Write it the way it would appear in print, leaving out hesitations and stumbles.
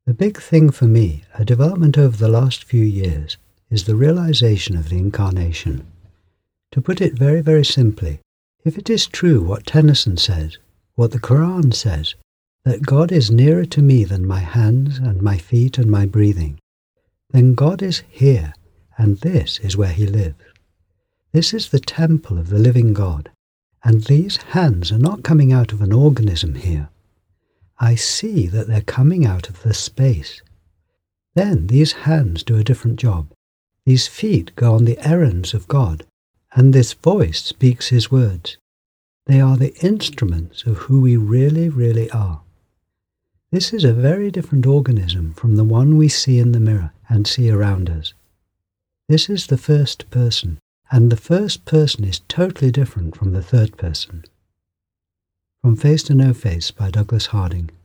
The big thing for me, a development over the last few years, is the realization of the Incarnation. To put it very, very simply, if it is true what Tennyson says, what the Quran says, that God is nearer to me than my hands and my feet and my breathing, then God is here, and this is where he lives. This is the temple of the living God, and these hands are not coming out of an organism here. I see that they're coming out of the space. Then these hands do a different job. These feet go on the errands of God, and this voice speaks his words. They are the instruments of who we really, really are. This is a very different organism from the one we see in the mirror and see around us. This is the first person, and the first person is totally different from the third person. From Face to No Face by Douglas Harding.